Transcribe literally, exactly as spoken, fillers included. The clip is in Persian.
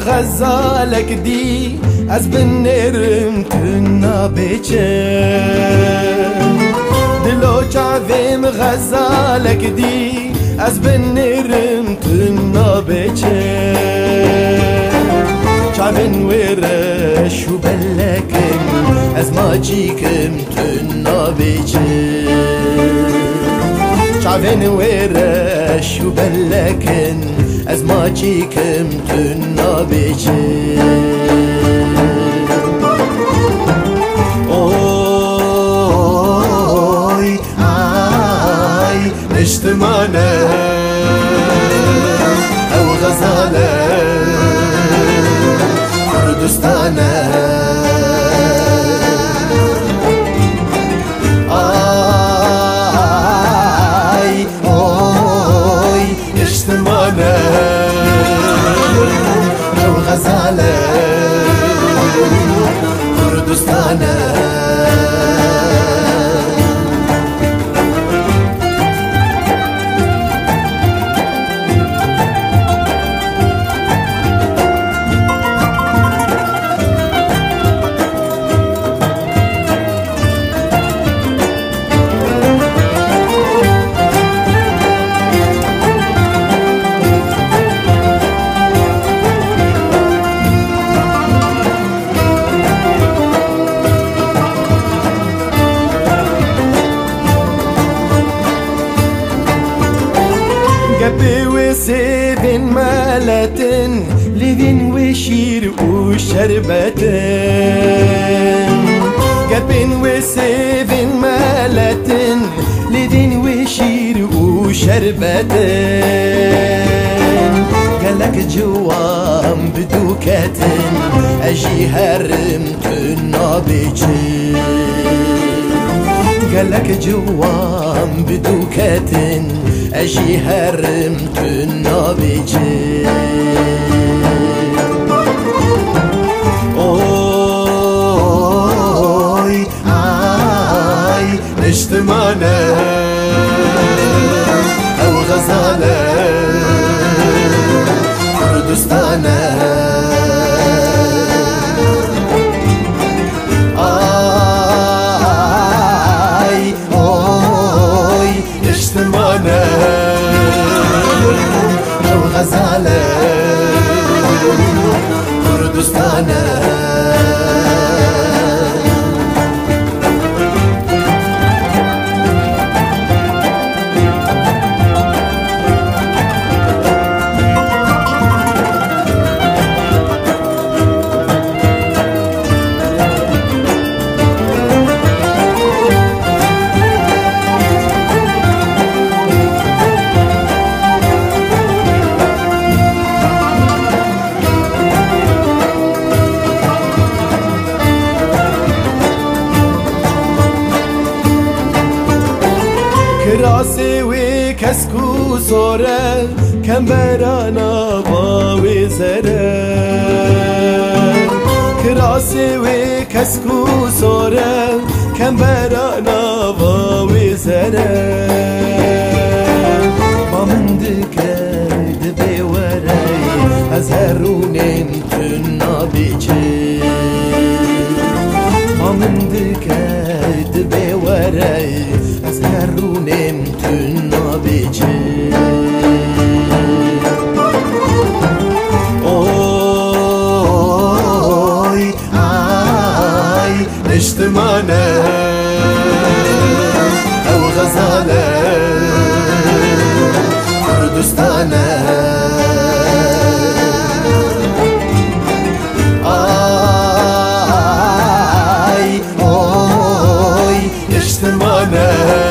غزالك دي از بنرم تنا بيچه دلو چاویم غزالك دي از بنرم تنا بيچه چاوین ویره شو بلکم از ما جیکم تنا بيچه چاوین ویره شو بلکن از ما جیکم تنا بيچه اوی آی نشتمانه او غزاله کردستانه آی اوی نشتمانه او غزاله کردستانه قبي وسيفن مالتن لذين وشير وشربتن قبين وسيفن مالتن لذين وشير وشربتن قالك جوام بدوكتن اجي هرم تنا بيچه قالك جوام بدوكتن اجي هرم تنا بيچه اوی آی نشتمانه او غزاله کردستانه آی اوی نشتمانه او غزاله کردستانه کراسه و کسکو سوره کمبرانا باوی زره کراسه و کسکو سوره کمبرانا باوی زره ما من دکرد بیوره از هرونم تنا بيچه ما من دکرد بیوره از هرونم تنا بيچه اوی آی نشتمانه او غزاله کردستانه آی اوی نشتمانه